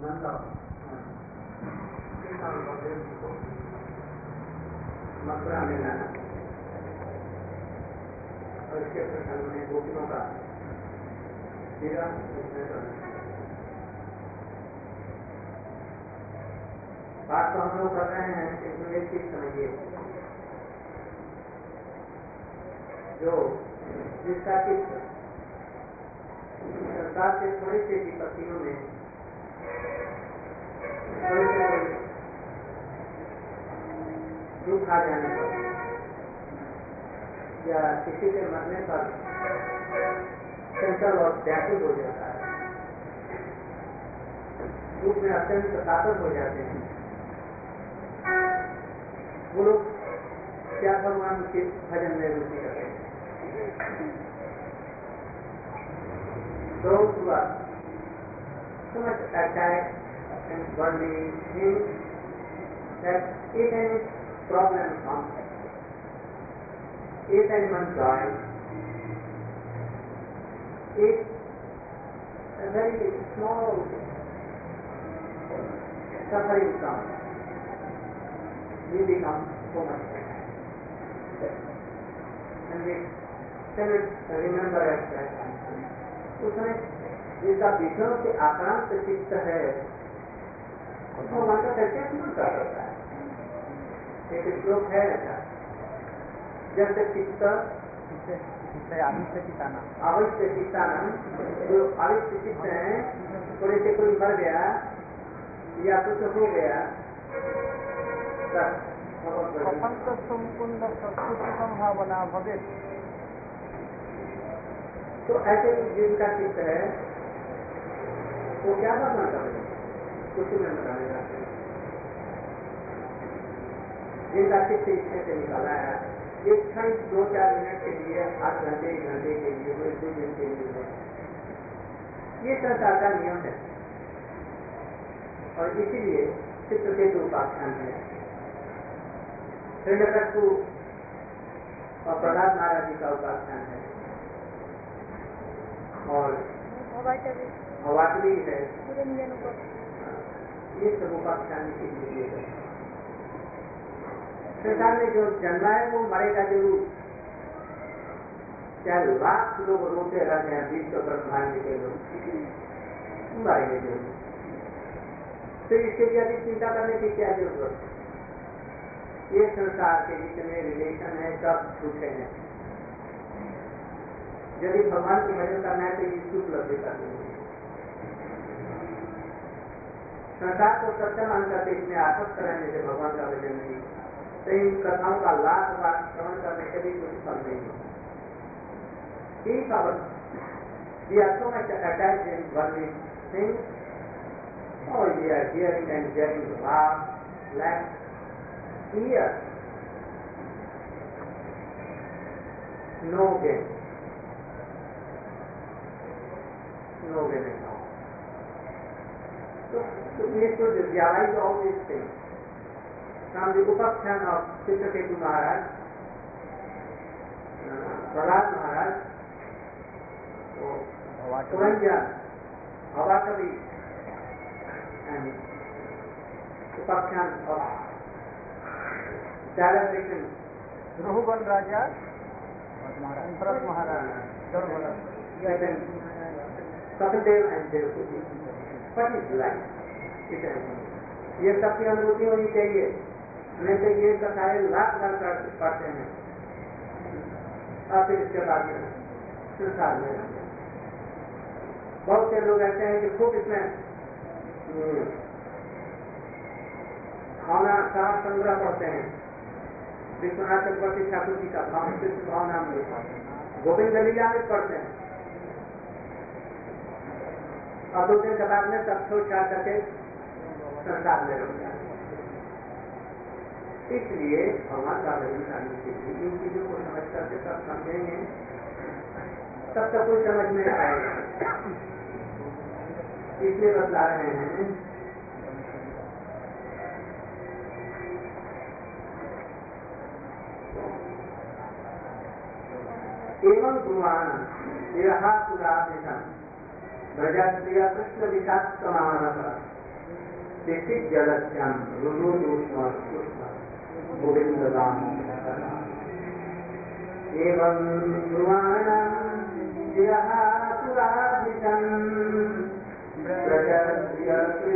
नंद मथुरा में लाना और इसके प्रसंग में गोपियों का विरह बात तो हम लोग कर रहे हैं, इसमें एक चीज समझिए, जो जिसका चित्त संसार के थोड़े से विपत्तियों में थोड़े से दुख आ जाने पर या किसी के मरने पर चंचल और व्याकुल हो जाता है, दुख में अत्यंत कातर हो जाते हैं, वो लोग क्या भगवान के भजन में रुचि रखते हैं। Those who are so much attached and worldly things that if any problem comes, if anyone dies, if a very small suffering comes, we become so much attached. And we cannot remember at that time. उसमें जिसका विषयों से आक्रांत चित्त है, उसको मन का कैसे स्मरण कर सकता है। एक श्लोक है ऐसा, जैसे चित्त अवश्य चित्ताना, जो अवश्य चित्त है, थोड़े से कोई मर गया या कुछ हो गया, संभावना भवे, तो ऐसे जिनका चित्त है वो क्या करना चाहिए, कुछ में बताने जाते हैं। जिनका चित्त इसमें से निकाला है, एक क्षण 2-4 मिनट के लिए, 8 घंटे 1 घंटे के लिए, 2 दिन के लिए, ये संसार का नियम है। और इसीलिए चित्रकेतु उपाख्यान है, हिरण्यकश्यप और प्रहलाद महाराज जी का उपाख्यान है, और हवाटवी है, ये सब उपाख्यान के लिए है। संसार में जो जन्मा है वो मरेगा जरूर, चाहे लाख लोग रोते रहते हैं, विश्व ब्रह्मांड के लोग मरेंगे जरूर, तो इसके लिए अधिक चिंता करने की क्या जरूरत है। ये संसार के जितने रिलेशन है सब झूठे हैं। यदि भगवान की भजन करना है तो इसकी उपलब्धि करनी है। संसार को सत्य मानकर के इसमें आसक्त रहने से भगवान का भजन नहीं, तो इन कथाओं का लाख बार श्रवण करने से भी कुछ फल नहीं है। Think of it. We are so much attached in worldly things. Oh, we are hearing and getting laugh, here, no gain. No gain at all. So we should realize all these things. From the Upakhyan of Chitraketu Maharaj, Prahlad Maharaj, Puranjan, Avakavi, and Upakhyan of celebration. Rahuban Raja, Bharat Maharaj, Sakadev and Devasuti. What is life? ये सबकी अनुभूति होनी चाहिए, नहीं तो ये कथाएं लाख बार पढ़ते हैं और फिर इसके बाद संसार में बहुत से लोग ऐसे हैं कि खूब इसमें भावना का संग्रह पढ़ते हैं। विश्वनाथ चक्रवर्ती ठाकुर जी का भावना में गोविंद लीला में पढ़ते हैं और 2 दिन के बाद में सब छोड़ छाड़ करके संसार में रह जाते। इसलिए भगवान का भजन करने के लिए इन चीजों को समझ करके सब समझेंगे, तब तक कोई समझ में आएगा। इसलिए बतला रहे हैं एवं गुरुवान विरहा पुराधिकम ब्रजप्रिय कृष्ण विकास समानः जलस्याम गोविंद राम एवं ब्रुवाणं जिहासुराधितं प्रजस्य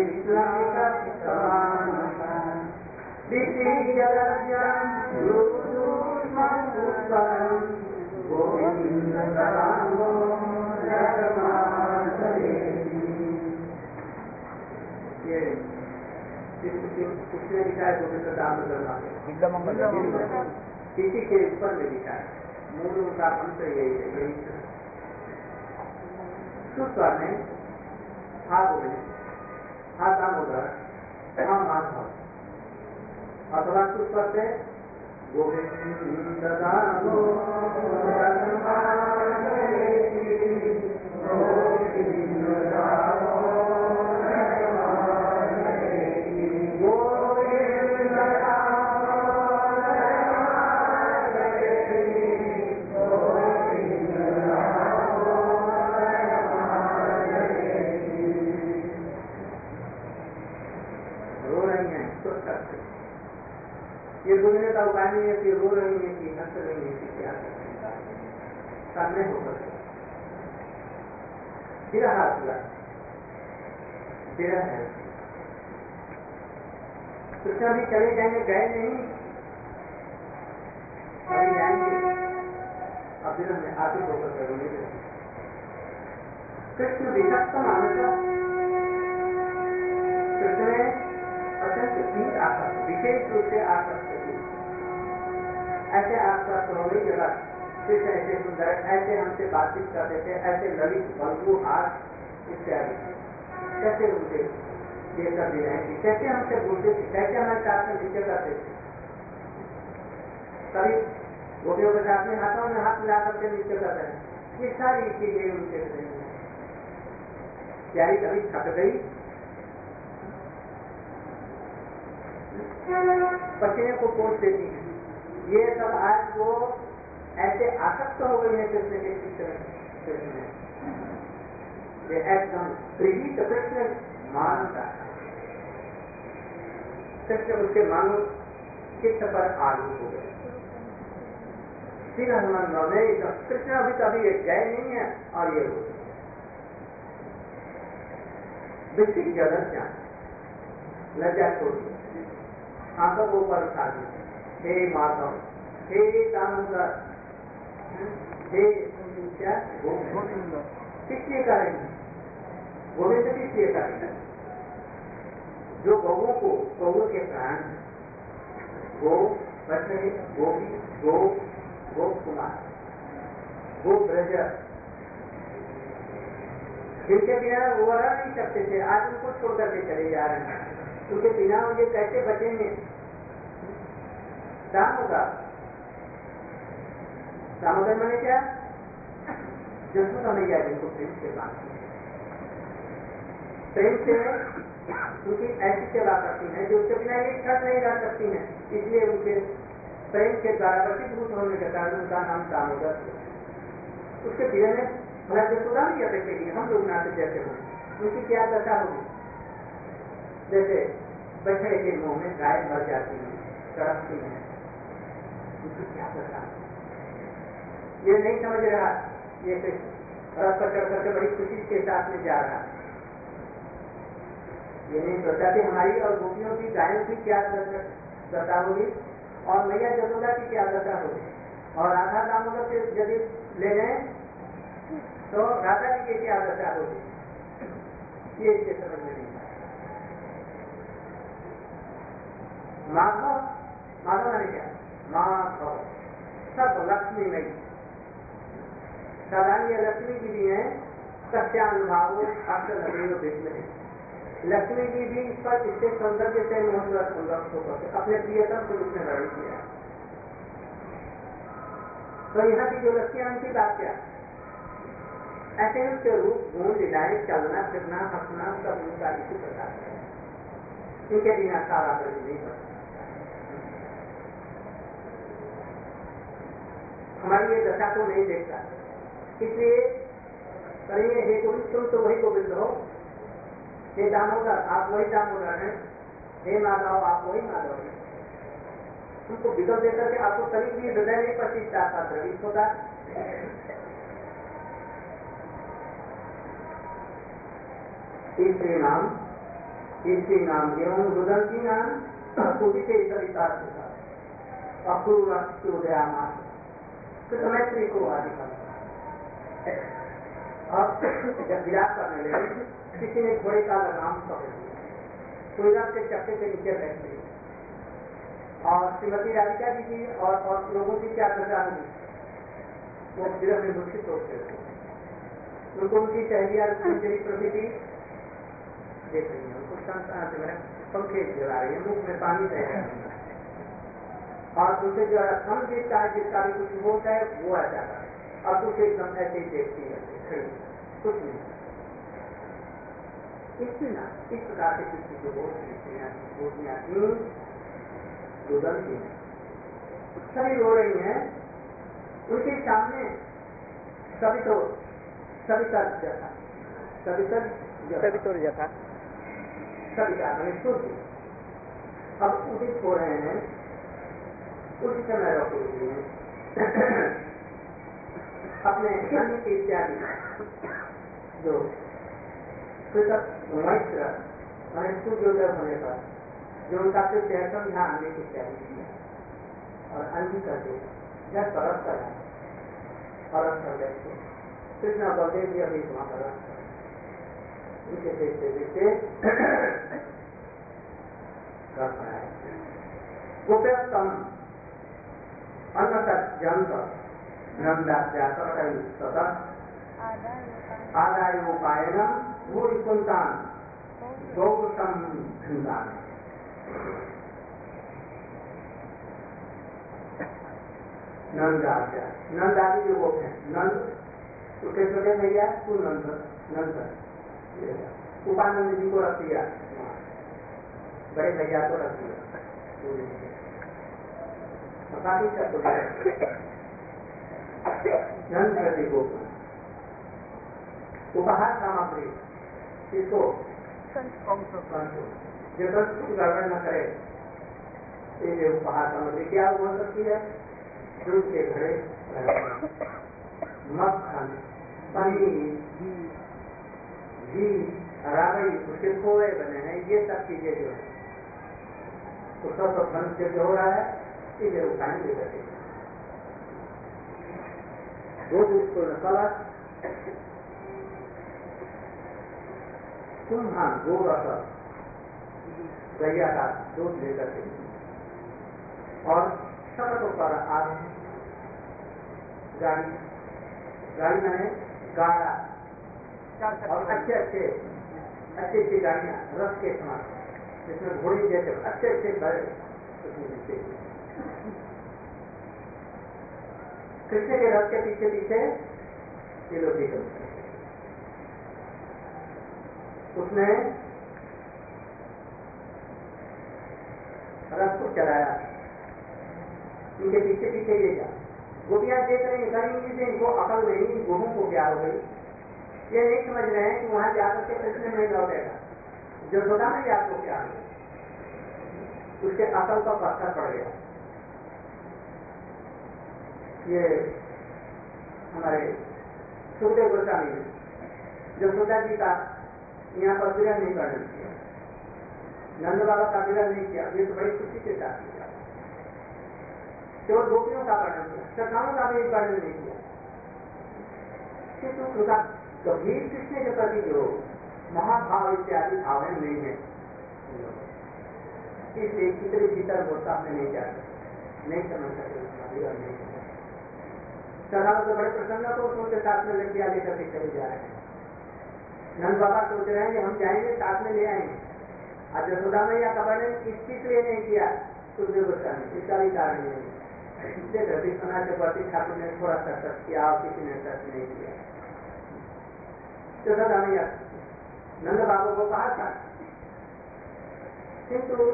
कृष्णकप्तवान् दितिजलस्यां गुरुसूक्ष्मपुष्पं गोविंद रामो उसने लिखा है गोविंद दामोदर किसी के ऊपर में लिखा है, मूल उनका मंत्र यही है, यही सुस्वर में हा गोविंद, हा दामोदर, हा माधव, अथवा सुस्वर से गोविंद दामोदर ये बोलने का उपाय नहीं है कि रो रही है कि हंस रही है कि क्या सामने होकर फिर हाथ हुआ फिर है कृष्ण भी चले जाएंगे, गए नहीं अभी जाएंगे, अब फिर हमें आगे होकर करेंगे। कृष्ण विषक्त मानुष कृष्ण ने अत्यंत भी आसक्त, विशेष रूप से आसक्त ऐसे आसक्त हो गई जगह कृष्ण ऐसे सुंदर, ऐसे हमसे बातचीत करते थे, ऐसे ललित बंधु हाथ इत्यादि, कैसे उनसे ये कर दे रहे थे, कैसे हमसे बोलते थे, कैसे हमारे साथ में नृत्य करते थे। कभी गोपियों के साथ में हाथों में हाथ मिला करके नृत्य कर रहे हैं, ये सारी चीजें उनसे रही है। प्यारी कभी थक गई, पसीने को पोंछ देती है, ये सब आज वो ऐसे आसक्त हो गई है कृष्ण के चित्र में, एकदम प्रीत कृष्ण मानता कृष्ण उसके मानो चित्त पर आलू हो गए। फिर हनुमान में कृष्ण अभी कभी गए नहीं है और ये हो विकसित जगत क्या लज्जा छोड़ी, आंखों को ऊपर उठा दी, हे माधव, हे दामोदर, हे क्या गोविंद, किसलिए करेंगे गोविंद, किसलिए करेंगे? जो गौओं को, गौओं के प्राण, गो बछड़े, गोपी, गो, गो कुमार, गो ब्रज, जिनके बिना वो रह नहीं सकते थे, आज उनको छोड़ करके चले जा रहे हैं, उनके बिना ये कैसे बचेंगे? दामोदर, दामोदर मैंने क्या? जसोदा मैया जिनको प्रेम से बांधती है, प्रेम से उनकी ऐसी सेवा करती है जो उसके बिना एक क्षण नहीं रह सकती है, इसलिए उनके प्रेम के द्वारा वशीभूत होने के कारण उनका नाम दामोदर। उसके प्रिय में भला जसोदा मैया देखेगी, हम लोग नाते जैसे हों, उनकी क्या दशा होगी? जैसे बछड़े के मुंह में गाय मर जाती है, तड़पती है, उनकी क्या दशा? ये नहीं समझ रहा, ये रथ पर चढ़ करके बड़ी खुशी के साथ में जा रहा, ये नहीं सोचा कि हमारी और गोपियों की, गायों की क्या दशा होगी और मैया जसोदा की क्या दशा होगी, और राधा दामोदर से यदि ले गए तो राधा जी की क्या दशा होगी, ये इसके समझ में नहीं। माधव, माधव ने क्या? माधव सब लक्ष्मी नहीं, साधारण ये लक्ष्मी जी भी है, सत्यानुभाव अक्षर नगरी विष्णु है। लक्ष्मी जी भी इस पर इसके सौंदर्य से मोहन होकर अपने प्रियतम को उसने लड़ी किया। तो यहाँ की जो लक्ष्मियां उनकी बात क्या? ऐसे उसके रूप, गुण, लीलाएं, चलना फिरना, हंसना सब उनका इसी प्रकार है, इनके बिना सारा ब्रज नहीं बन सकता। हमारी ये दशा को नहीं देखता, इसलिए करेंगे हे गोविंद, तुम तो वही गोविंद हो हे दामोदर आप वही दामोदर हैं, हे माधव आप वही माधव हैं। उनको विकल्प देकर के आपको कभी भी हृदय नहीं प्रतिष्ठा का द्रवित होता। इसके नाम एवं रुदंती नाम कुदिते सविता अपूर्व सूर्यामा कृतमैत्री को अधिकम। अब जब विराट करने लगे किसी ने घोड़े का लगाम पकड़ लिया, सूर्य के चक्के के नीचे बैठ गई और श्रीमती राधिका जी की और लोगों की क्या दशा हुई, वो विरह में मूर्छित होते थे। उनको उनकी सहेलियां प्रकृति देख रही है, उनको शांत पंखे जला रही है, मुख में पानी बह रहा है और दूसरे जो कम देखता है जिसका भी कुछ होता है वो आ जाता है और कुछ एकदम ऐसे ही देखती है कुछ नहीं। इस प्रकार से किसी जो बोलियां थी रुदंती सभी रो रही हैं, उनके सामने सविता मैंने सूर्य अब उदित हो रहे हैं, उस समय रखी अपने अन्य के इत्यादि जो कृतक मैत्र मैंने सूर्योदय होने पर जो उनका सिर्फ संध्या आने की तैयारी किया और अन्य करके जब परस करा परस कर गए कृष्ण बलदेव जी अभी वहां परस कर उनके देखते देखते गोप्यतम अन्नत जंत नंदा जाकर सतत आदायोपायन भूरि कुंतान गौतम धुंदान। नंदाद्या नंदादि जो गोप है, नंद उसके छोटे भैया तू नंद उपानंद जी को रख दिया, बड़े भैया को रख दिया, काफी नंद प्रति गोप उपहार सामग्री इसको जो गड़बड़ न करे ये उपहार सामग्री क्या हो सकती है, दूध के घड़े, मक्खन, पनीर, घी, राबड़ी, उसके खोए बने हैं, ये सब चीजें जो है उसका तो धन से जो हो रहा है इसे उठाने दे सकते हैं। दूध उसको नकला कुम्हां दो रस गैया का दूध लेकर के और शब्दों पर आप गाड़ी मैंने गाड़ा और अच्छे गाड़ियां रस के समान जिसमें घोड़ी जैसे अच्छे बड़े कृष्ण के रथ के पीछे तिलोकी उसने रथ को चलाया, इनके पीछे ये जा गोपियां देख रही हैं से इनको अकल नहीं, गुरु को क्या हो गई, ये नहीं समझ रहे हैं कि वहां जाकर के कृष्ण नहीं लौटेगा, जो छोटा नहीं आपको क्या हो, उसके अकल का पत्थर पड़ गया। ये हमारे सुखदेव गोस्वामी ने जसोदा जी का यहाँ पर विरह नहीं वर्णन किया, नंद बाबा का विरह नहीं किया, ये तो बड़ी खुशी के साथ किया, केवल गोपियों का वर्णन किया, सखाओं का भी वर्णन नहीं किया, किंतु उनका गंभीर कृष्ण के प्रति जो महाभाव इत्यादि भावना नहीं है, इसलिए कितने भीतर वो सामने नहीं जाते, नहीं समझ सकते उसका विरह नहीं किया। सखाओं तो बड़े प्रसन्न तो उनके साथ में लड़कियां लेकर के चले जा रहे हैं, नंद बाबा सोच रहे हैं कि हम जाएंगे साथ में ले आएंगे, आज यशोदा मैया का वर्णन इसलिए नहीं किया सुखदेव गोस्वामी, इसका भी कारण नहीं, इसलिए धरती सना के प्रति ठाकुर ने थोड़ा सा सच किया और किसी ने सच नहीं किया। यशोदा मैया नंद बाबू को कहा था, किंतु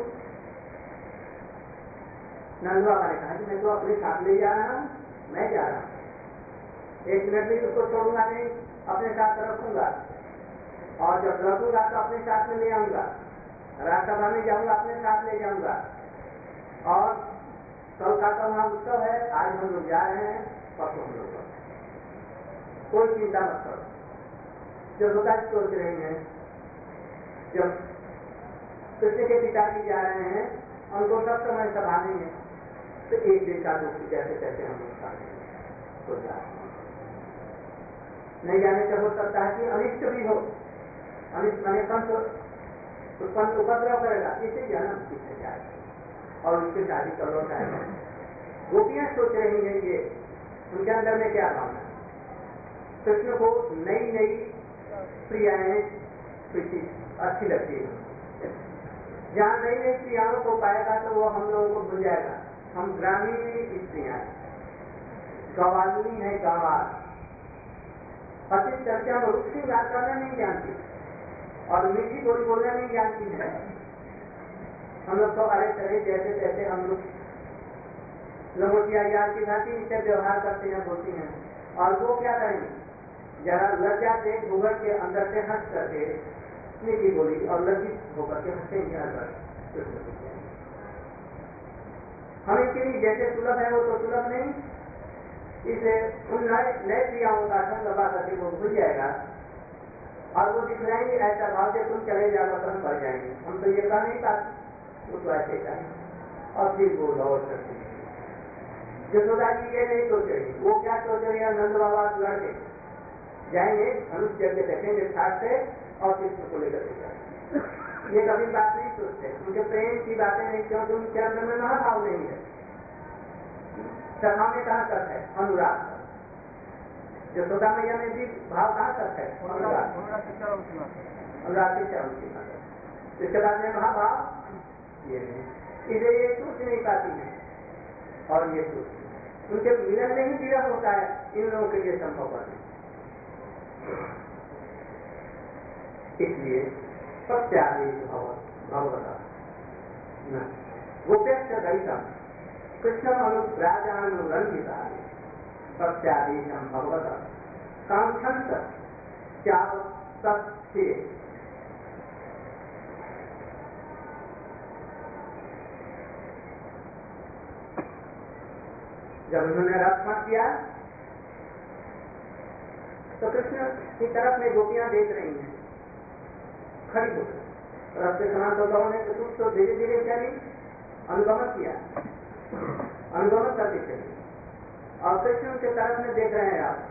नंद बाबा ने कहा कि मैं तो अपने साथ ले जा रहा हूं, मैं जा रहा हूं, एक मिनट भी उसको छोड़ूंगा नहीं, अपने साथ रखूंगा, और जब लौटूंगा तो अपने साथ में ले आऊंगा, राज्यसभा में जाऊंगा अपने साथ ले जाऊंगा। और कल का तो वहां उत्सव है, आज हम लोग जा रहे हैं, परसों हम लोग, कोई चिंता मत करो। जो होता सोच रही है, जब कृष्ण के पिताजी जा रहे हैं, उनको सब समय सभा नहीं है, तो एक दिन का दुख जैसे तैसे हम लोग हो जाए। नहीं जाने से हो सकता है कि अनिष्ट भी हो, अनिष्ट माने कंस उत्पन्न उपद्रव करेगा, इसे जन्म किसे जाए और उसके शादी कर लो जाएगा। गोपियां सोच रही हैं ये, उनके अंदर में क्या भावना, कृष्ण को नई नई प्रियाएं अच्छी लगती है। जहाँ नई नई प्रियाओं को पाएगा तो वो हम लोगों को भूल जाएगा। हम ग्रामीण स्त्रियां, गवाली है, गंवार, अति चर्चा में रूप से बात करना नहीं जानती और मीठी बोली बोलना नहीं जानती है। हम लोग तो अरे चले जैसे तैसे हम लोग लंगोटिया यार की भांति इससे व्यवहार करते हैं, बोलती हैं। और वो क्या करेंगे, जरा लज्जा से घूंघट के अंदर से हंस करके मीठी बोली और लज्जित होकर के हंसेंगे। हम इसके लिए जैसे सुलभ है वो तो सुलभ नहीं, इसलिए उन नए क्रियाओं का संग लगा करके वो भूल जाएगा और वो दिखलाएंगे ऐसा भाव से तुम चले जाओ तो हम बढ़ जाएंगे। हम तो ये कह नहीं पाते, वो तो ऐसे कहें और फिर वो लौट सकते हैं। यशोदा जी ये नहीं सोच रही, वो क्या सोच रही है, नंद बाबा लड़के जाएंगे, धनुष जगह देखेंगे ठाक से और कृष्ण को लेकर के जाएंगे। ये कभी बात नहीं सोचते, उनके प्रेम की बातें नहीं, क्योंकि उनके अंदर में महाभाव नहीं है। सभा में कहाँ तक है अनुराग, यशोदा मैया में भी भाव कहाँ तक है अनुराग, अनुराग के चरण की बात। इसके बाद में महाभाव ये नहीं, इसे ये सोच नहीं पाती है और ये सोच उनके मिलन में ही विरह होता है, इन लोगों के लिए संभव नहीं। इसलिए सत्यादेश भगवता गोप्यक्ष दयितम कृष्णम अनुराजानुरंजिता सत्यादेशम भगवता कांक्षंत चाव सत्य। जब उन्होंने रथ मत किया तो कृष्ण की तरफ में गोपियां देख रही हैं खड़ी होकर। रथ के समान तो ने तो कुछ तो धीरे धीरे चली, अनुगमन किया, अनुगमन करके चली और कृष्ण के तरफ में देख रहे हैं। आप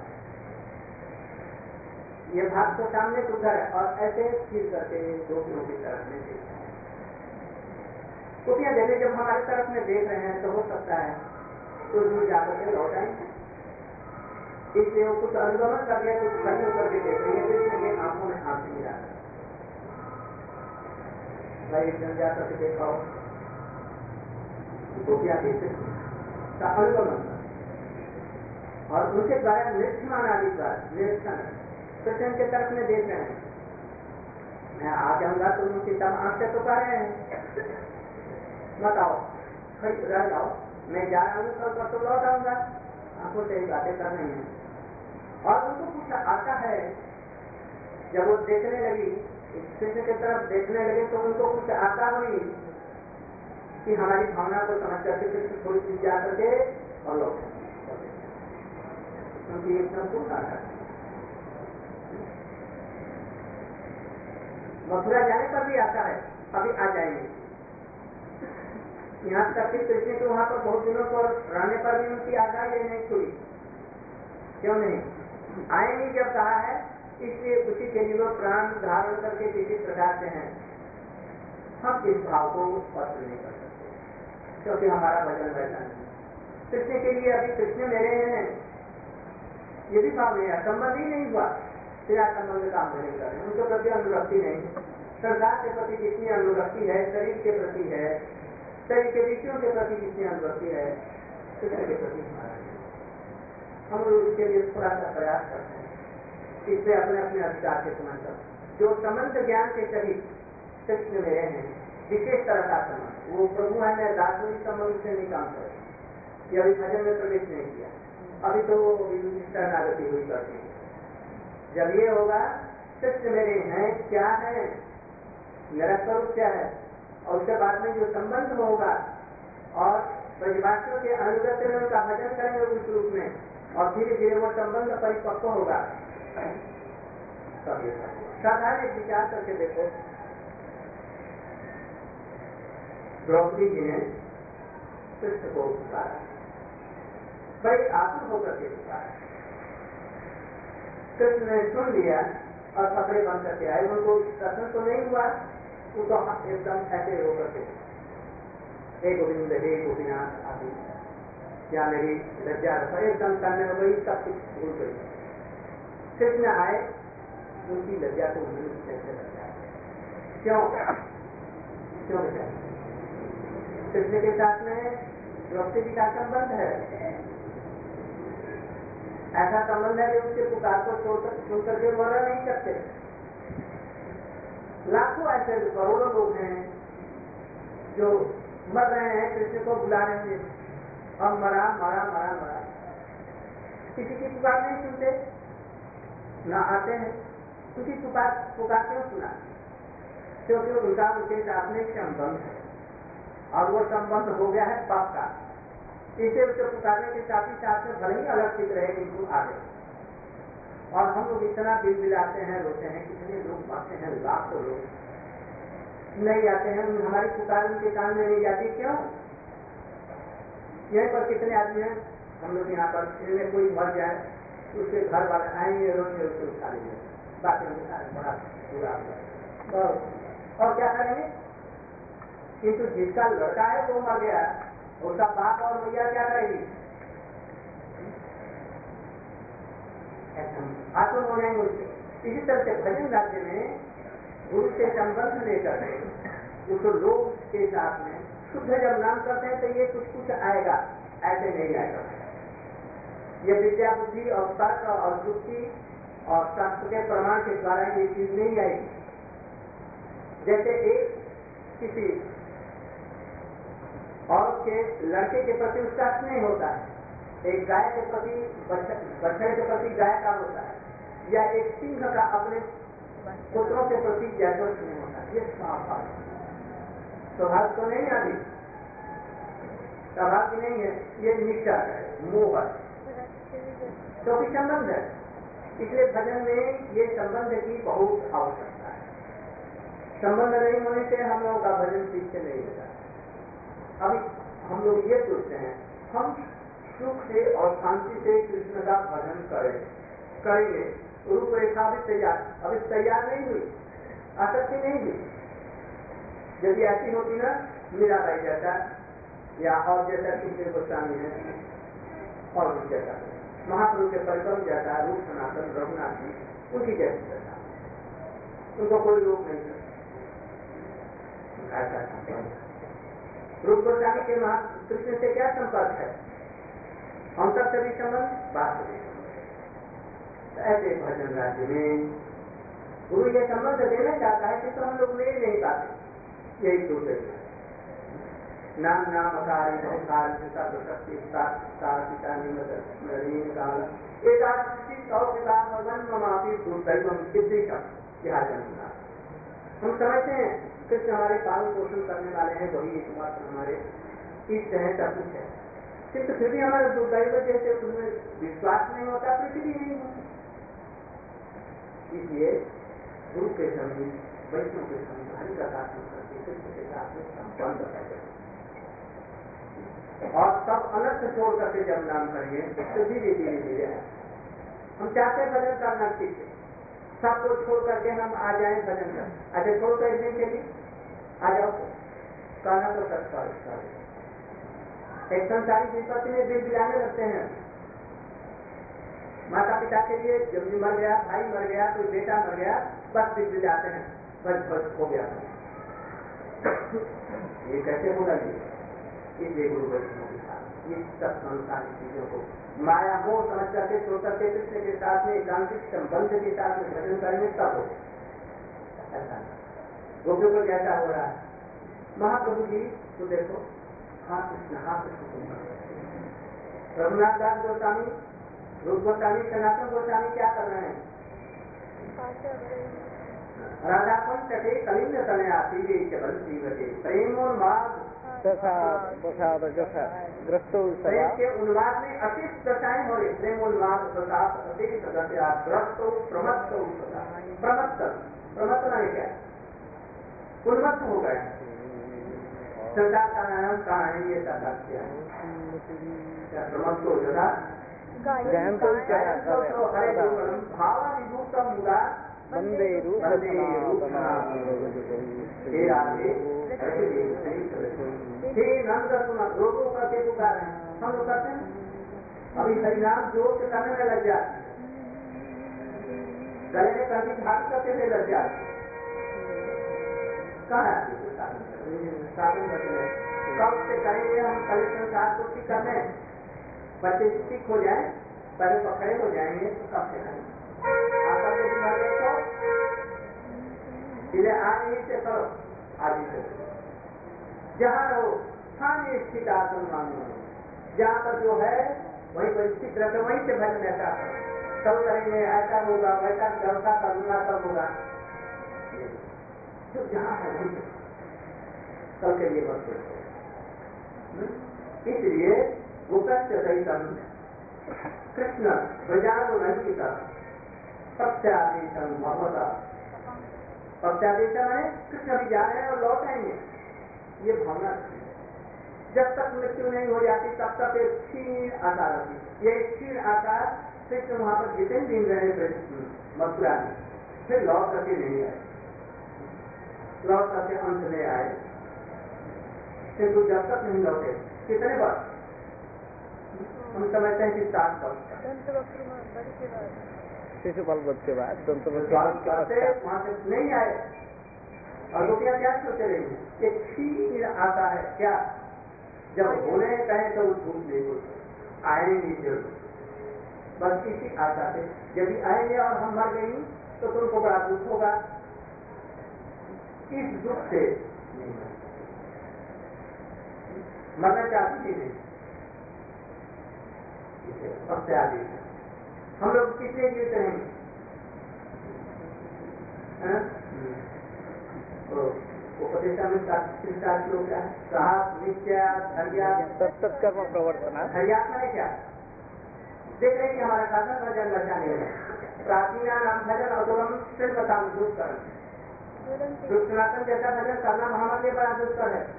ये भाग तो सामने उधर है और ऐसे फिर करके गोपियों की तरफ में देख रहे हैं। गोपियां जैसे जब हमारी तरफ में देख रहे हैं तो हो सकता है कुछ दूर जाकर के लौट आएंगे, इसलिए वो कुछ अनुगमन कर दिया, कुछ खड़े होकर के देख रही है। कृष्ण के आंखों में आंख मिला भाई एकदम जाकर के देखा हो गोपियां का अनुगमन और उनके द्वारा निरीक्षण आदि द्वारा निरीक्षण कृष्ण के तरफ में देख रहे हैं। मैं आ जाऊंगा तो उनकी तब आंख से तो पा रहे हैं, बताओ खड़ी रह जाओ, मैं जा रहा हूँ कल परसों लौट आऊंगा, आपको सही बातें कर रही हैं। और उनको कुछ आता है, जब वो देखने लगी कृष्ण की तरफ देखने लगे तो उनको कुछ आता हुई कि हमारी भावना को समझ करके कृष्ण थोड़ी सी जा करके और लौट, क्योंकि एकदम पूर्ण आता है। मथुरा जाने पर भी आता है, अभी आ जाएंगे। यहाँ तक कि कृष्ण के वहां पर बहुत दिनों पर रहने पर भी उनकी आज्ञा ये नहीं छुड़ी, क्यों नहीं आएंगे जब कहा है, इसलिए उसी के लिए वो प्राण धारण करके किसी प्रकार से हैं। हम इस भाव को स्पष्ट नहीं कर सकते क्योंकि हमारा भजन वैसा नहीं। कृष्ण के लिए अभी कृष्ण मेरे हैं ये भी भाव नहीं है, संबंध ही नहीं हुआ, फिर संबंध काम नहीं कर रहे, उनके प्रति अनुरक्ति नहीं। संसार के प्रति जितनी अनुरक्ति है, शरीर के प्रति है, शरीर के विषयों के प्रति जितनी अनुरक्ति है, कृष्ण के प्रति हमारा है। हम लोग इसके लिए थोड़ा सा प्रयास करते हैं, इससे अपने अपने अधिकार के संबंध जो संबंध ज्ञान के सहित कृष्ण मेरे हैं, विशेष तरह का संबंध, वो प्रभु है, मैं दार्शनिक संबंध से नहीं काम कर, ये अभी भजन में प्रवेश नहीं किया, अभी तो शरणागति हुई करती है। जब ये होगा कृष्ण मेरे हैं क्या है, मेरा स्वरूप क्या है, और उसके बाद में जो संबंध होगा और ब्रजवासियों के अनुगत्य में उनका भजन करेंगे उस रूप में, और धीरे धीरे वो संबंध परिपक्व होगा। साधारण एक विचार करके देखो, द्रौपदी जी ने कृष्ण को पुकारा, बड़ी आतुर होकर के पुकारा। कृष्ण ने सुन लिया और कपड़े बंद करके आए। उनको दर्शन तो नहीं हुआ, वो तो एकदम ऐसे होकर के हे गोविंद हे गोपीनाथ आदि, या मेरी लज्जा एकदम करने में गई, सब कुछ भूल गई। कृष्ण आए, उनकी लज्जा को उन्होंने कैसे लगा, क्यों क्यों बताया? कृष्ण के साथ में द्रौपदी जी का संबंध है, ऐसा संबंध है कि उसके पुकार को सुन करके मरना नहीं सकते। लाखों ऐसे करोड़ों लोग हैं जो मर रहे हैं, कृष्ण को बुला रहे हैं, हम मरा मरा मरा मरा, किसी की पुकार नहीं सुनते, ना आते हैं। उनकी पुकार क्यों सुना? क्योंकि उनका उनके साथ में संबंध है, और वो संबंध हो गया है पाप का। इसे उसे पुकारने के साथ ही साथ में भले ही अलग चित रहे किंतु आ गए। और हम लोग इतना दिल मिलाते हैं, रोते हैं, कितने लोग मरते हैं, लाखों लोग नहीं आते हैं, हमारी पुकार उनके कान में नहीं जाती, क्यों? यहीं पर कितने आदमी हैं हम लोग यहाँ पर, इनमें कोई मर जाए उसके घर वाले आएंगे, रोएंगे, उसको उठा लेंगे, बाकी बड़ा बुरा हुआ, और क्या करेंगे? किंतु जिसका लड़का है वो मर गया, उसका बाप और मैया क्या करेगी? आत्म हो जाएंगे उससे। इसी तरह से भजन राज्य में गुरु से संबंध लेकर उस लोग के साथ में शुद्ध जब नाम करते हैं तो ये कुछ कुछ आएगा, ऐसे नहीं आएगा। ये विद्या बुद्धि और तर्क और युक्ति और शास्त्र के प्रमाण के द्वारा ये चीज नहीं आएगी। जैसे एक किसी और के लड़के के प्रति उसका स्नेह होता है, एक गाय के प्रति बछड़े के प्रति गाय का होता है, या एक सिंह का अपने पुत्रों के प्रति जैसा स्नेह होता है। ये स्वभाव तो नहीं आदि, स्वभाव की नहीं है, ये निष्ठा है, मोह है, क्योंकि संबंध है। इसलिए भजन में ये संबंध की बहुत आवश्यकता है। संबंध नहीं होने से हम लोगों का भजन ठीक से नहीं होता। अभी हम लोग ये सोचते हैं हम सुख से और शांति से कृष्ण का भजन करेंगे, रूपरेखा भी तैयार, अभी तैयार नहीं हुई, आसक्ति नहीं हुई। यदि ऐसी होती ना, मीराबाई जैसा या और जैसा कृष्ण गोस्वामी है और भी जैसा महाप्रभु के परिक्रम जैसा रूप सनातन रघुनाथ जी, उनकी जैसी जैसा, उनको कोई रोक नहीं सकता। रूप गोस्वामी के कृष्ण से क्या संपर्क है? हम सब से भी संबंध, बात से भी संबंध। ऐसे भजन राज्य में गुरु ये संबंध देना चाहता है कि तो हम लोग ले नहीं पाते। यही सोच है नाम नाम अकारी बहुकाल शक्ति पिता निमन काल हम समझते हैं कृष्ण हमारे पालन पोषण करने वाले हैं, वही एकमात्र हमारे इष्ट है, सब कुछ है, किंतु फिर भी हमारे दुर्दैव जैसे उनमें विश्वास नहीं होता, पृथ्वी नहीं होती। इसलिए गुरु के संगीत, वैष्णव के संगीत, हरि का करके कृष्ण के साथ में संबंध करें और सब अनर्थ छोड़ करके जब नाम करेंगे तो धीरे धीरे धीरे हम चाहते हैं भजन करना सीखे, सबको छोड़ करके हम आ जाए भजन कर। अच्छा छोड़ कर एक दिन के लिए आ जाओ, कहना तो सत्कार। एक संसारी विपत्ति में दिल दिलाने लगते हैं, माता पिता के लिए जब मर गया, भाई मर गया, कोई बेटा मर गया, बस दिल दिलाते हैं, बस हो गया। ये कैसे होगा? ये गुरु वैष्णव के साथ ये सब संसारी चीजों को माया हो समझ करके छोड़ करके कृष्ण के साथ में एकांतिक संबंध के साथ में भजन करेंगे तब हो। ऐसा गोपियों को कैसा हो रहा है? महाप्रभु जी तो देखो, हाँ कृष्ण रघुनाथ दास गोस्वामी, रूप गोस्वामी, सनातन गोस्वामी क्या कर रहे हैं? राधा पंचटे कलिंग तनयासी वे केवल जीवते प्रेमोन्माद दशा प्रसाद जैसा ग्रस्तो प्रेम के उन्माद में अतिश दशाएं हो रही प्रेमोन्माद प्रसाद अतिश दशा ग्रस्तो प्रमत्त प्रमत्त प्रमत्त नहीं क्या उन्मत्त हो गए संसार का नाम कहानी ये सत्य है प्रमत्त हो जाता भावाभिभूत मुदा वंदे रूप हे नंद सुना लोगों करके पुकार हैं हम लोग करते हैं अभी हरिनाम जोर से करने में लग जाते गले में कंठी धारण करते हुए लग जाते कहाँ साधन बदले कब से करेंगे हम कल संसार को ठीक करने बच्चे ठीक हो जाए पहले पकड़े हो जाएंगे तो कब से करेंगे आपका जो बीमारी तो इन्हें आज ही से करो आज ही से जहाँ रहो स्थानीय स्थित आसन मानो जहाँ पर जो है वहीं पर स्थित रहते वहीं से भजन ऐसा कब करेंगे ऐसा होगा वैसा व्यवस्था करूंगा तब होगा जो जहाँ है वहीं से कल के लिए बस इसलिए गोकस्य सहितम कृष्ण ब्रजारो नंदिता पक्षादेशम भगवता पक्षादेशम है कृष्ण भी जा रहे हैं और लौट आएंगे ये भावना जब तक मृत्यु नहीं हो जाती तब तक एक क्षीण आकार होती ये क्षीण आकार कृष्ण वहां पर जितने दिन रहे मथुरा में फिर लौट करके नहीं आए लौट करके अंत में आए किंतु जब तक नहीं लौटे कितने बार हम समझते हैं कि 7 वर्ष शिशुपाल वध के बाद वहां से नहीं आए और लोग क्या सोच रहे हैं कि क्षीण आता है क्या जब बोले कहें तो झूठ नहीं बोलते आएंगे जरूर बस इसी आशा से यदि आएंगे और हम मर गई तो तुमको बड़ा दुख होगा इस दुख से मरना चाहती थी नहीं सबसे आगे हम लोग कितने जीवित रहेंगे उपदेशा में श्लोक क्या है साहस नित्या धैर्य तत्कर्म प्रवर्तना धैर्यात्मा है क्या देख रहे कि हमारा साधन भजन बचाने में प्राचीना नाम भजन अधुरम सिर्फ बताम दुष्कर सनातन जैसा भजन करना महामंत्र बड़ा दुष्कर है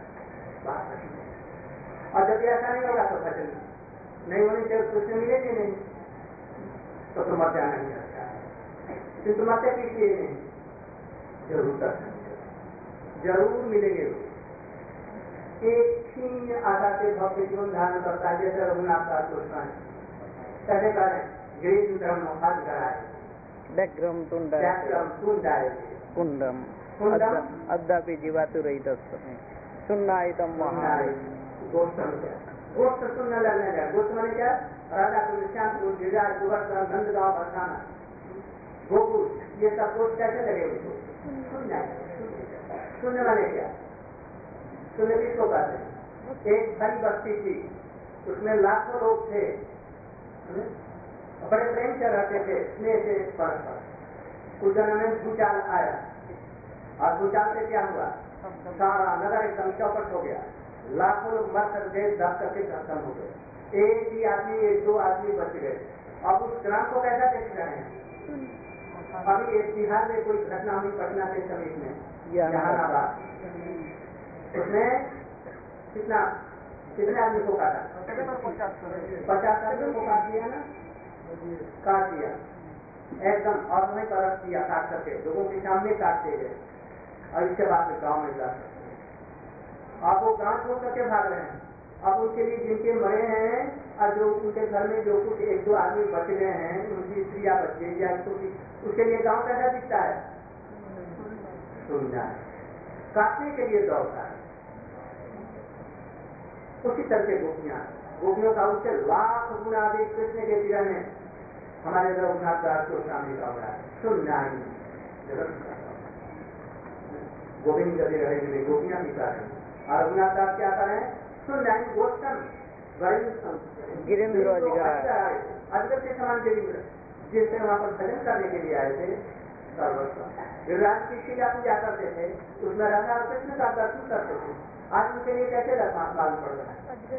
और जब ऐसा नहीं होगा तो भजन नहीं होने से कुछ मिलेगी नहीं तो मध्या नहीं रहता किंतु मध्या किसी नहीं जरूर मिलेंगे एक क्षीण आशा से भव्य जीवन धारण करता है जैसे रघुनाथ दास गोस्वामी कहते करें गिरीन्द्रम कराए व्याघ्रम तुंडाए कुंडम अद्यापि जीवातु रहित सुन्नायितम महाय गोष्ठ सुनने लगने जाए गोष्ठ मैंने क्या राजा श्यामपुर गिरिराज गोवर्धन नंदगांव बरसाना गोकुल ये सब गोष्ठ कैसे लगे उनको सुनने वाले क्या सुनने किसको कहते हैं एक बड़ी बस्ती थी उसमें लाखों लोग थे बड़े प्रेम से रहते थे स्नेह से परस्पर उस जन्म में भूचाल आया और भूचाल से क्या हुआ सारा नगर एकदम चौपट हो गया लाखों लोग मर करके दस करके खत्म हो गए एक ही आदमी 1-2 आदमी बच गए अब उस ग्राम को कैसा देख रहे हैं अभी एक बिहार में कोई घटना हुई पटना के समीप में जहानाबाद उसमें कितने आदमी को काटा 50 आदमी को काट दिया ना काट दिया एकदम और वहीं पर रख दिया काट करके लोगों के सामने काटते गए और इसके बाद में गाँव में जा आप वो गांव छोड़ करके भाग रहे हैं अब उनके लिए जिनके मरे हैं और जो उनके घर में जो कुछ 1-2 आदमी बच गए हैं उनकी स्त्रियां बच गई या उसके लिए गांव कैसा दिखता है सुनना है काटने के लिए दौड़ता है उसी तरह से गोपियों का उससे लाख गुना अधिक कृष्ण के विरह में हमारे रघुनाथ दास को सामने का बड़ा सुनना ही गोविंद गति रहेंगे गोपियां भी कर रहे हैं और रघुनाथ दास क्या कर रहे हैं सुनना ही गोष्ठन गिरिंद्र अजगर के समान गिरिंद्र जिससे वहां पर भजन करने के लिए आए थे सर्वस्व। गिरिराज की शिला पूजा करते थे, उसमें राधा और कृष्ण का दर्शन करते थे। आज उनके लिए कैसे मालूम पड़ रहा है?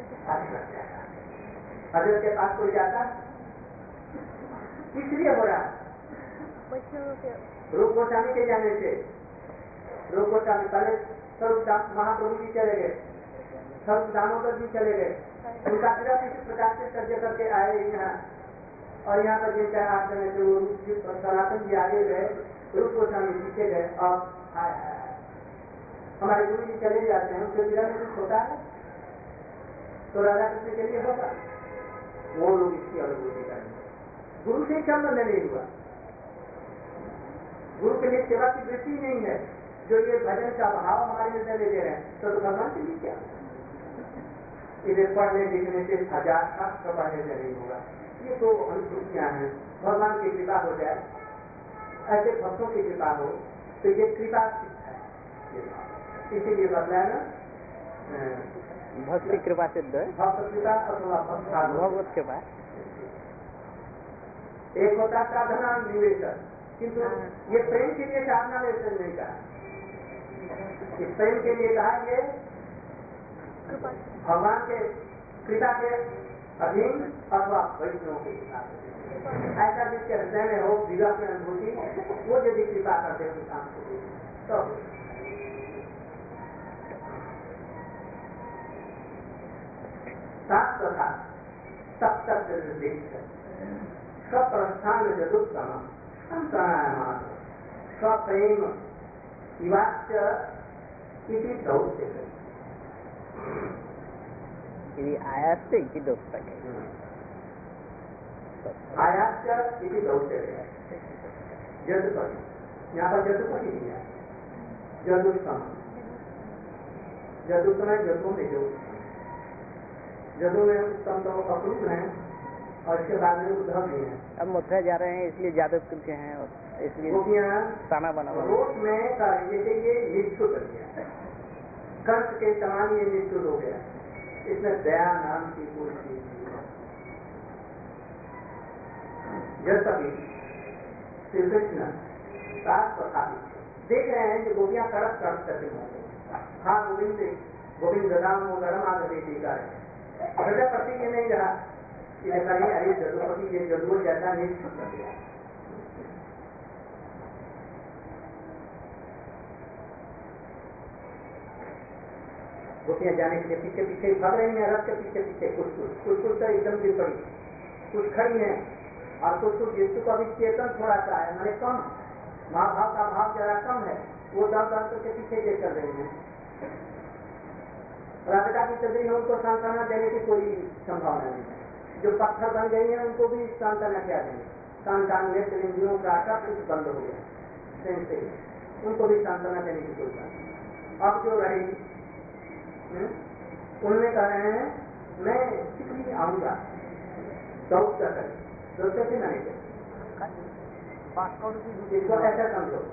हजरत के पास कोई जाता इसलिए हो रहा है। रूप गोस्वामी के जाने से, रूप गोस्वामी पहले स्वरूप महाप्रभु जी चले गए, स्वरूप दामोदर जी चले गए, उनका सिर्फ इसी प्रकार से सर्जय करके आए यहाँ, और यहाँ पर जिनका आश्रम है वो सनातन जी आगे गए, रूप गोस्वामी पीछे गए, और हमारे गुरु जी चले जाते हैं, उनके विरह में कुछ होता है तो राधा कृष्ण के लिए होगा, वो लोग इसकी अनुभूति करेंगे। गुरु से क्या बंधन नहीं हुआ, गुरु के लिए सेवा की वृत्ति नहीं है, जो ये भजन का भाव हमारे अंदर ले दे रहे हैं, तो भगवान के लिए क्या? इसे पढ़ने लिखने से 1000 शास्त्र पढ़ने से नहीं होगा। ये तो अनुभूतियां हैं, भगवान की कृपा हो जाए, ऐसे भक्तों की कृपा हो तो ये कृपा सिद्ध है। इसीलिए बदला ना भक्ति कृपा सिद्ध है, भक्त कृपा अथवा भगवत कृपा। एक होता साधना निवेशन, किंतु ये प्रेम के लिए साधना निवेशन नहीं कहा, इस प्रेम के लिए कहा ये भगवान के कृपा के अधीन अथवा वैष्णव के कृपा। ऐसा जिसके हृदय में हो विवाह की अनुभूति, वो यदि कृपा करते हो काम तो सात तथा सप्त स्वप्रस्थान जदुत्तम संतरायमान स्वप्रेम इवाच्य इति दौत्य। ఇది ఆయాస్తే ఇది దొరుకుతాయి, आयास्य इति दौत्य जदुपति, यहाँ पर जदुपति दिया, जदुत्तम, जदुत्तम है जदु में जो जदु में उत्तम तो अक्रूर है, और इसके बाद में उद्धव भी है। अब मथुरा जा रहे हैं इसलिए जादवपुर के हैं, और इसलिए ताना बना रोट में करेंगे कि ये निश्चुत हो गया, कंस के समान ये निश्चुत हो गया, इसमें दया नाम की कोई चीज नहीं है। जब तभी श्री कृष्ण सात कथा देख रहे हैं कि गोपियां कड़क कड़क करते होंगे, हाँ गोविंद गोविंद राम गरम आगे टीका है, हृदय प्रति ये नहीं रहा, ये कहीं अरे जदुपति ये जदुओं जैसा निश्चित कर दिया। गोपियां जाने के लिए पीछे पीछे भाग रही हैं, रथ के पीछे पीछे कुछ तो एकदम गिर पड़ी, कुछ खड़ी है, और कुछ जिसको का भी चेतन थोड़ा सा है, मैंने कम महाभाव का भाव जरा कम है, वो दस के पीछे ये चल रही है। राधिका की चल रही है, उनको सांत्वना देने की कोई संभावना नहीं है। जो पत्थर बन गई है उनको भी सांत्वना क्या देंगे, कान नेत्र इंद्रियों का सब कुछ बंद हो गया, उनको भी सांत्वना देने की कोई बात। अब जो रही उनमें कह रहे हैं मैं शीघ्र आऊंगा, दौड़ कर से नहीं इसको ऐसा समझो।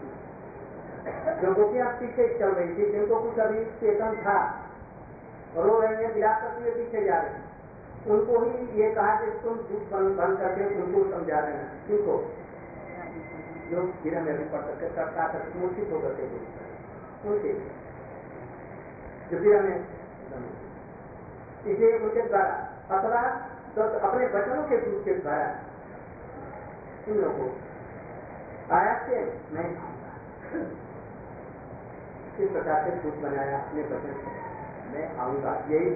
जो गोपियां पीछे चल रही थी, जिनको कुछ अभी चेतन था, रो रहे हैं, विराट करते हुए पीछे जा रहे हैं, उनको ही ये कहा कि तुम झूठ बंद करके उनको समझा रहे हैं, किनको जो गिरा में पड़ सकते करता मूर्छित होकर के उनके जो गिरा में इसे उनके द्वारा अथवा तो अपने वचनों के दूत के द्वारा इन लोगों को आया से मैं आऊंगा, इस प्रकार से दूत बनाया अपने वचन से मैं आऊंगा, यही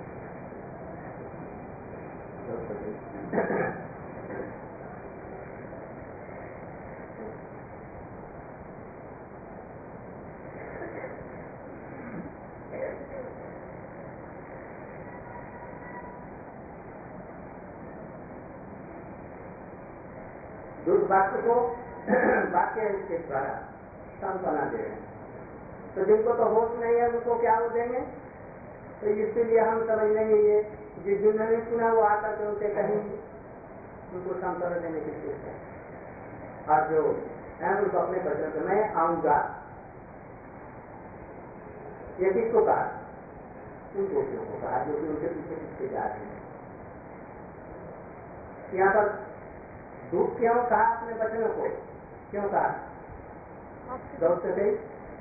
दूत वाक्य को वाक्य के द्वारा सांत्वना दे रहे हैं। तो जिनको तो होश नहीं है उनको क्या हो देंगे, तो इसीलिए हम समझ लेंगे ये जिन्होंने सुना वो आता तो उनसे कहीं उनको सांत्वना देने की कोशिश है, और जो है उनको अपने वचन से मैं आऊंगा, ये किसको कहा, उन गोपियों को कहा जो कि उनके पीछे पीछे जा रहे हैं। यहाँ पर दूत क्यों कहा अपने वचनों को, क्यों कहा? दौड़ से गई,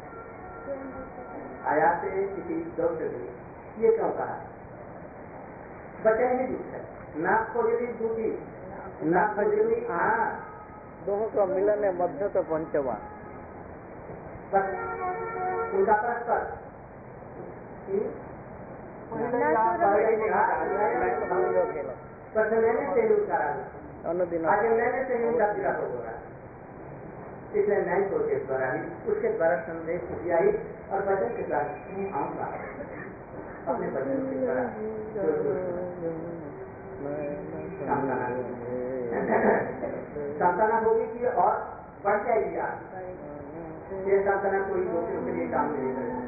आया से किसी दौड़ से गई, ये क्यों कहा? वचन ही दूत है। नाक को यदि दूती, नाक को यदि दोनों का मिलन है, मध्य तो पंचवा बस उनका परस्पर लेने से ही उसका आगे लेने से ही उनका विराट हो रहा है। इसलिए नहीं सोचे द्वारा ही उसके द्वारा संदेश दिया ही और वचन के द्वारा आऊंगा अपने वचन के द्वारा संताना होगी कि और बढ़ जाएगी। आप ये संताना कोई दूसरों के लिए काम नहीं करेगा।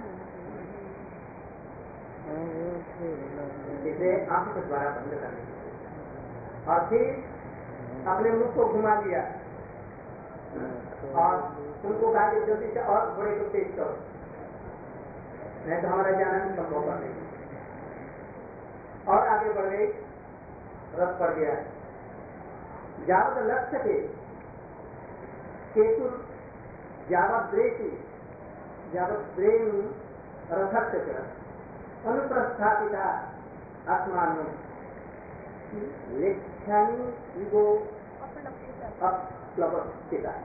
इसे आंख के द्वारा बंद करने और फिर अपने मुख को घुमा दिया और उनको कहा कि जल्दी से और बड़े को तेज करो, नहीं तो हमारा जाना संभव नहीं। और आगे बढ़ गई, रथ पड़ गया। जावत लक्ष्य के केतु जावत द्वेषी जावत प्रेम रथस्य अनुप्रस्थापिता आत्मान लेख्यानी ईगो अपलवस्थिता।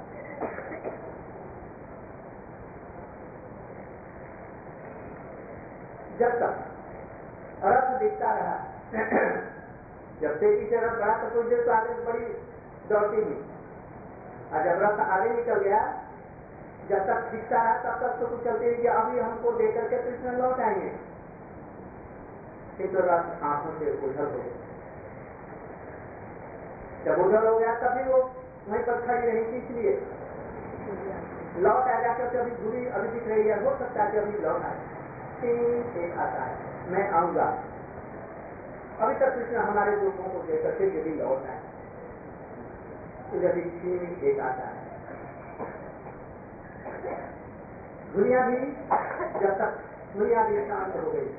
जब तक रथ दिखता रहा, जब तेजी से रथ बढ़ा तो कुछ देर तो आगे बड़ी दौड़ती हुई, और जब रथ आगे निकल गया, जब तक दिखता रहा तब तक तो कुछ चलती रही। अभी हमको देख करके कृष्ण लौट आएंगे, किंतु रथ आंखों से उधर हो गया। जब उधर हो गया तभी वो वहीं पर खड़ी रही थी, इसलिए लौट आ जाकर के अभी धूरी अभी दिख रही है, हो सकता है कि अभी लौट आए। एक आता है, मैं आऊंगा। अभी तक कृष्ण हमारे लोगों को देख करके यदि लौट आए तो यदि एक आता है। दुनिया भी जब तक दुनिया भी शांत हो गई,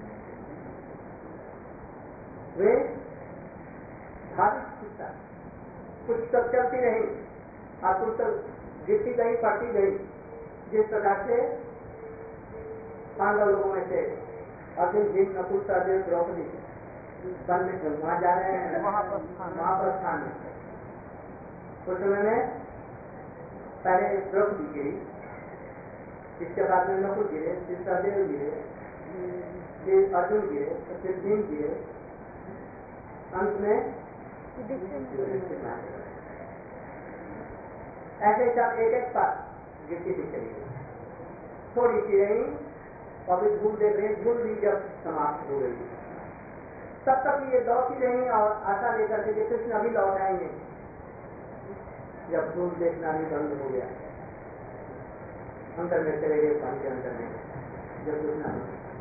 वे भाविक चिंता कुछ तक चलती रही और कुछ तक गिरती गई, पड़ती गई। जिस प्रकार से पांडव लोगों में से अर्जुन भीम नकुल सहदेव द्रौपदी वन में वहां जा रहे हैं, महाप्रस्थान में। कुछ उन्होंने पहले द्रौपदी गिरी, इसके बाद में नकुल गिरे, फिर सहदेव गिरे, फिर अर्जुन गिरे, फिर भीम गिरे, अंत में ऐसे सब एक एक पर गिरती भी चली गई। थोड़ी सी रही, अभी धूल देख रही, धूल भी जब समाप्त हो गई तब तक ये दौड़ती रही और आशा लेकर के कृष्ण अभी लौट आएंगे। जब धूल देखना भी बंद हो गया, अंदर में चले गए, पानी के अंदर में जब देखना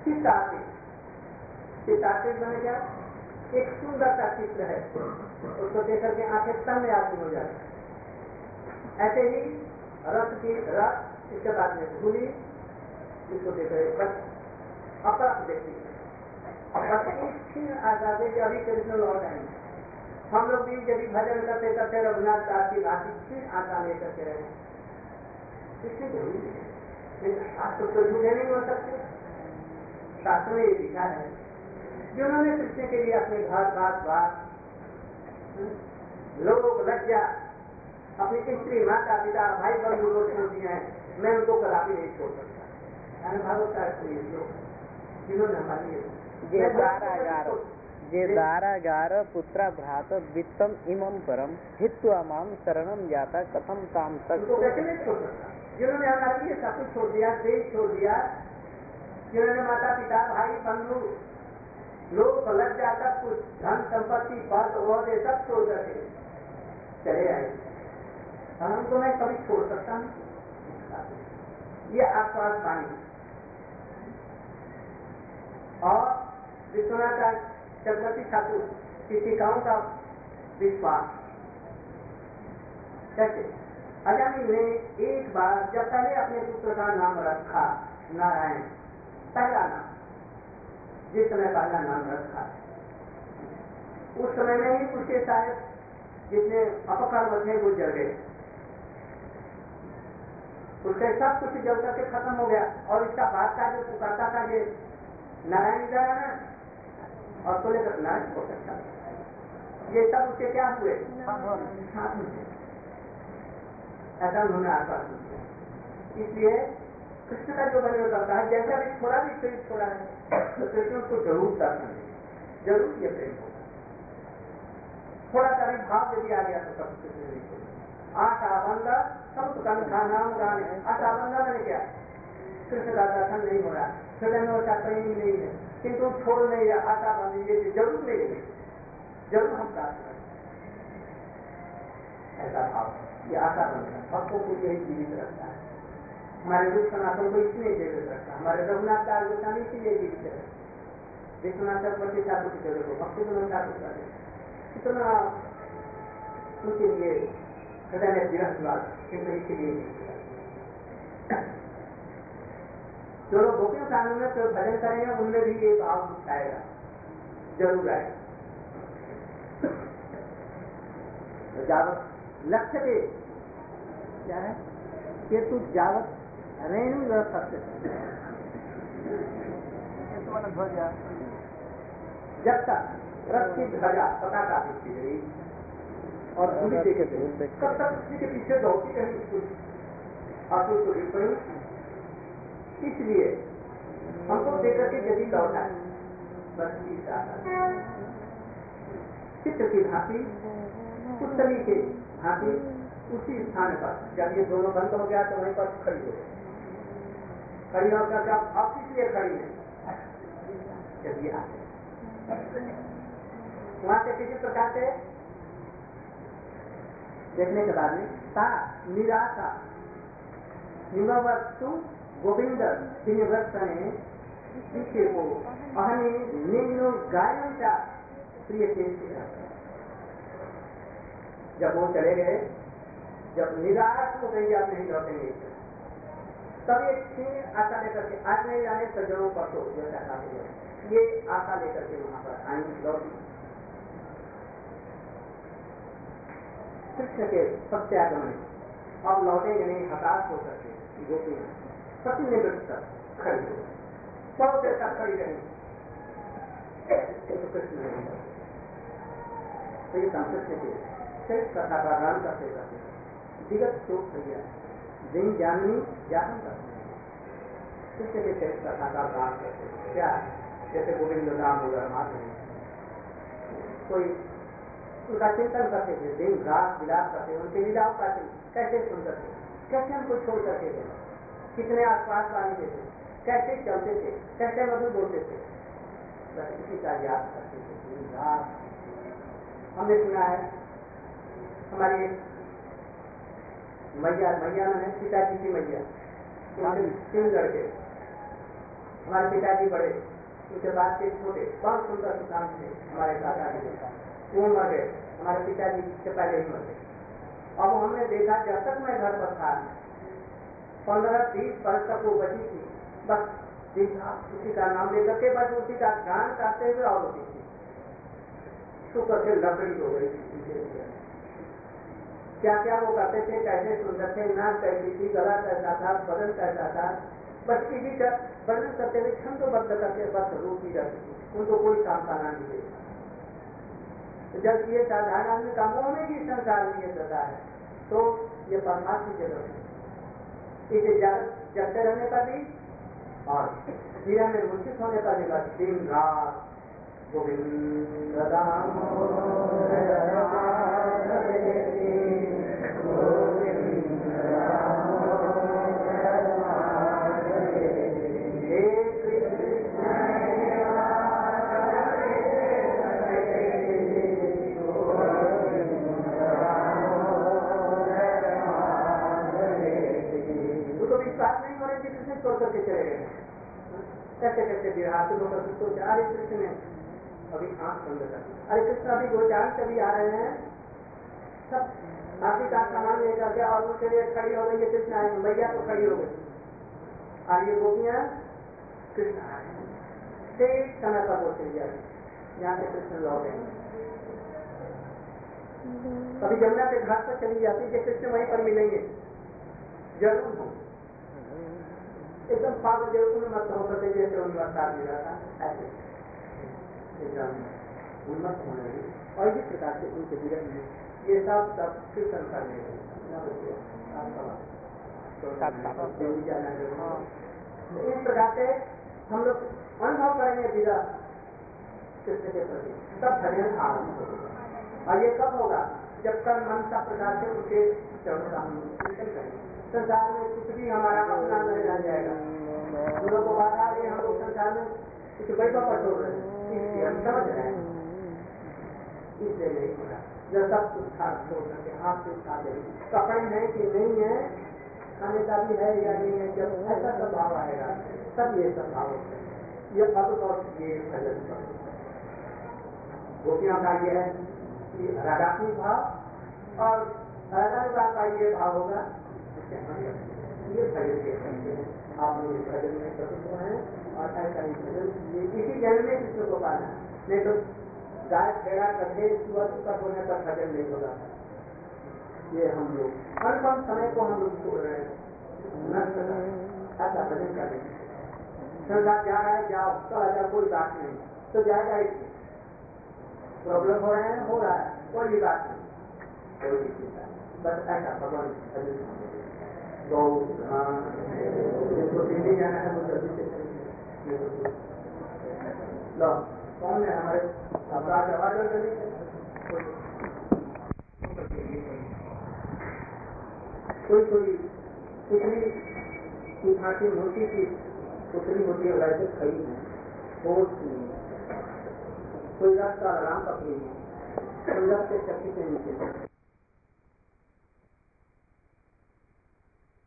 चित्तार्थित बने क्या, एक सुंदर सा चित्र है, उसको देख करके आंखें तन्ने आती हो जाती। ऐसे ही रथ की रथ इसके बाद में धूली, इसको देख रहे बस अपराध देखती आजादी कि अभी कृष्ण लौट आएंगे। हम लोग भी यदि भजन करते करते रघुनाथ दास की भांति फिर आशा लेकर के रहे, इससे जरूरी है। शास्त्र तो झूठे नहीं हो सकते। शास्त्र में ये लिखा है, जिन्होंने कृष्ण के लिए अपने घर बात लोग लज्जा अपनी स्त्री माता पिता भाई बंधु को छोड़ दिए हैं, मैं उनको कदापि नहीं छोड़ सकता। भागवत का जिन्होंने हमारी जे दारागार पुत्रा भ्रात वित्तम इमं परम हित्वा माम शरणम जाता कथम ताम तक। कैसे नहीं छोड़ सकता? जिन्होंने हमारे लिए सब कुछ छोड़ दिया, देश छोड़ दिया, जिन्होंने माता पिता भाई बंधु लोग लज्जा सब कुछ धन संपत्ति पद ओहदे सब छोड़ करके चले आए, हमको मैं कभी छोड़ सकता हूँ। ये आश्वास वाणी और विश्वनाथ चक्रवर्ती ठाकुर की टीकाओं का विश्वास। कैसे? अजामिल ने एक बार जब पहले अपने पुत्र का नाम रखा नारायण, पहला नाम, जिस समय पहला नाम रखा उस समय में ही उसके शायद जितने अपकर्म थे वो जल गए। उसका सब कुछ जल करके खत्म हो गया, और इसका बात का जो पुकारता था ये नारायण इधर आना, और तो लेकर नारायण हो सकता, ये सब उसके क्या हुए, ऐसा उन्होंने आश्वासन दिया। इसलिए कृष्ण का जो वर्णन करता है, जैसा भी थोड़ा भी शरीर छोड़ा है तो कृष्ण उसको जरूर दर्शन देगा, जरूर ये प्रेम होगा। थोड़ा सा भी भाव यदि आ गया तो सब कृष्ण आशाबंध सब कंठा नाम गाने, आशाबंध मैंने क्या, कृष्ण का दर्शन नहीं हो रहा, हृदय में उसका प्रेम नहीं है, किंतु छोड़ नहीं रहा, आशाबंध ये जरूर नहीं है, जरूर हम प्राप्त करें, ऐसा भाव ये आशाबंध भक्तों को यही जीवित रखता है। हमारे रूप सनातन को इसलिए जीवित रखता है, हमारे रघुनाथ दास गोस्वामी इसीलिए जीवित है, विश्वनाथ सरस्वती ठाकुर की जगह को भक्ति विनोद ठाकुर का इतना उनके लिए हृदय में विरह हुआ, किंतु इसीलिए जो लोग गोपियों कानून में तो भजन करेंगे उनमें भी ये भाव आएगा, जरूर आएगा। जावत लक्ष्य के क्या है कि तू जावत रेणु सत्य ध्वजा, जब तक रथ की ध्वजा पताका दिखती रही और पूरी देखे थे तब तक उसी के पीछे दौड़ती रही आंसू को पड़ी। इसलिए हमको देकर के यदि लौटा है बस चित्र की भांति पुतली के भांति उसी स्थान पर जब ये दोनों बंद हो गया तो वहीं पर खड़ी हो गई, खड़ी होकर जब अब इसलिए खड़ी है जब ये आते वहां से किसी प्रकार से देखने के बाद में ता निराशा निवस्तु गोविंद दिनवत्सने पीछे को अहने निम्नो गायन का प्रिय चेष्टा। जब वो चले गए, जब निराश हो गई आप नहीं लौटेंगे, तब ये क्षीण आशा लेकर के आज नहीं जाने सज्जनों पर तो ये आशा लेकर के वहां पर आएंगे लौटी। कृष्ण के सत्यागमन अब लौटेंगे नहीं, हताश होकर के गोपी पति निवृत्त खड़ी हो बहुत देर तक खड़ी रही तो कृष्ण नहीं लौटे। तो ये संस्कृत के शेष कथा का गान करते करते विगत शोक भैया दिन जाननी जान करते कृष्ण के शेष कथा का गान करते क्या जैसे गोविंद राम होगा मात्र कोई उनका चिंतन करते थे, दिन रात विलाप करते, उनके लीलाओं का कैसे सुंदर थे, कैसे हमको छोड़ करके थे, कितने आसपास वाले थे, कैसे चलते थे, कैसे मधुर बोलते थे, बस इसी का याद करते थे दिन रात। हमने सुना है हमारी मैया में पिताजी की मैया तीन लड़के, हमारे पिताजी बड़े, उनके बाद के छोटे, बहुत सुंदर सुशांत थे हमारे दादाजी, वो मर गए, हमारे पिताजी से पहले ही मर गए। अब हमने देखा जब तक मैं घर पर था 15-20 वर्ष तक वो बची थी, बस उसी का नाम लेकर के बस उसी का गान करते हुए और होती थी, तो करके लकड़ी हो गई थी। क्या क्या वो करते थे, कैसे सुंदर थे, नाक कैसी थी, गला कैसा था, बदन कैसा था, बस इसी का वर्णन करते हुए छंदोबद्ध करके बस रोती रहती थी, उनको कोई सामना नहीं देता। जब ये साधारण आदमी का मुंह में भी संसार में ये रहता है तो ये परमात्मा की जगह है। इसे जगते रहने पर भी और जीवन में मूर्छित होने पर भी बस दिन रात गोविंद राम करके चले गए, कैसे कैसे विराट होकर सोचा अरे कृष्ण ने अभी आंख बंद कर, अरे कृष्ण अभी गोचार से भी आ रहे हैं, सब आखिर का सामान लेकर के और उसके लिए खड़ी हो गई है, कृष्ण आए, मैया तो खड़ी हो गई और ये गोपियां कृष्ण आए ठीक समय पर वो चली जाती यहाँ से कृष्ण लौटे। कभी जमुना के घाट पर चली जाती कि कृष्ण वहीं पर मिलेंगे जरूर हो, एकदम पागल जो उन्मत्त होकर के जैसे उन्मत्त आदमी रहता ऐसे एकदम उन्मत्त होने लगी। और इस प्रकार से उनके जीवन में ये सब कीर्तन करने लगे। इस प्रकार से हम लोग अनुभव करेंगे विरह कृष्ण के प्रति, तब भजन आरंभ होगा। और ये कब होगा? जब तक मन सब प्रकार से उनके चरणों का हम कीर्तन करेंगे। संसार में कुछ भी हमारा अपना नहीं रह जाएगा। हम लोग को बाधा है, हम लोग संसार में कुछ वैभव पर छोड़ रहे हैं, इसलिए हम समझ रहे हैं। इसलिए नहीं होगा जब सब कुछ खाद छोड़ करके हाथ से खा देंगे, कपड़े हैं कि नहीं है, खाने का भी है या नहीं है, जब ऐसा सब भाव आएगा तब ये सब भाव होते हैं। ये पद और ये भजन पद गोपियों का ये है कि रागात्मिक भाव और रागानुगा का ये भाव होगा। ये भजन के सकते हैं आप लोग भजन में प्रसिद्ध हैं और ऐसा ही भजन इसी जन्म में कृष्ण को पाना, नहीं तो गाय खेड़ा कदे सुबह तक होने तक भजन नहीं होगा। ये हम लोग हर कम समय को हम लोग छोड़ रहे हैं, नष्ट कर रहे हैं, ऐसा भजन करें। संसार जा रहा है, जाओ चला जाओ, कोई बात नहीं, तो जाएगा ही। प्रॉब्लम हो रहे हैं, हो रहा है, कोई भी बात नहीं, कोई भी चिंता नहीं, बस ऐसा भगवान भजन गौ जिसको दिल्ली जाना है वो जल्दी से लो कौन है हमारे अपराध आवाज जल्दी कोई पुतली की फांसी मोती की पुतली होती है वैसे खड़ी है, कोई रस का आराम पकड़ी है, कोई रस के चक्की से